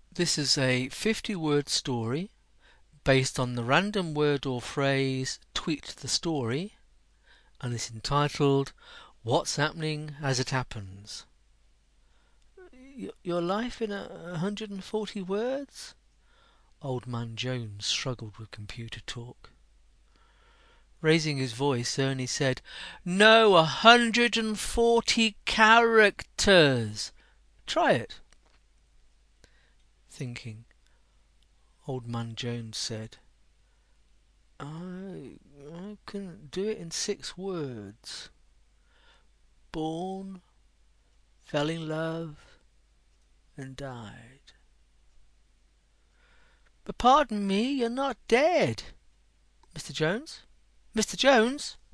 This is a 50-word story based on the random word or phrase Tweet the Story, and it's entitled What's Happening as It Happens. Your life in 140 words? Old Man Jones struggled with computer talk. Raising his voice, Ernie said, "No, 140 characters. Try it." Thinking, Old Man Jones said, I couldn't do it in 6 words. Born, fell in love, and died. But pardon me, you're not dead. Mr. Jones? Mr. Jones?